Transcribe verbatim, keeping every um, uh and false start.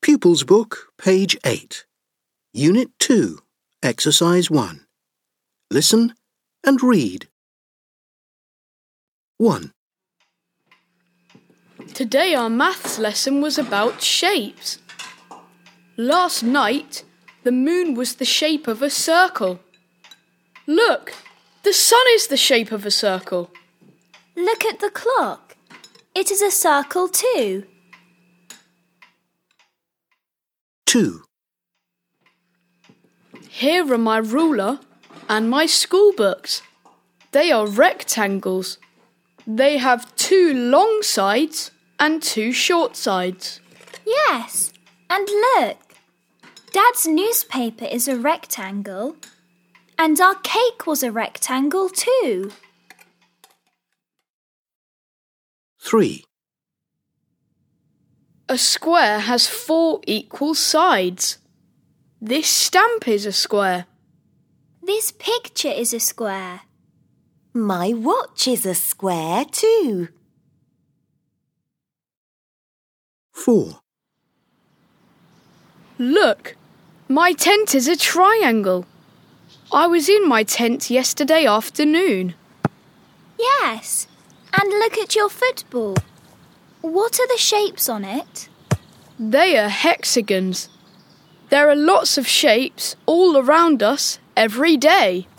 Pupils Book, page eight. Unit two, Exercise one. Listen and read. one. Today our maths lesson was about shapes. Last night, the moon was the shape of a circle. Look, the sun is the shape of a circle. Look at the clock. It is a circle too. two. Here are my ruler and my school books. They are rectangles. They have two long sides and two short sides. Yes, and look. Dad's newspaper is a rectangle, and our cake was a rectangle too. three. A square has four equal sides. This stamp is a square. This picture is a square. My watch is a square too. four. Look, my tent is a triangle. I was in my tent yesterday afternoon. Yes, and look at your football. What are the shapes on it? They are hexagons. There are lots of shapes all around us every day.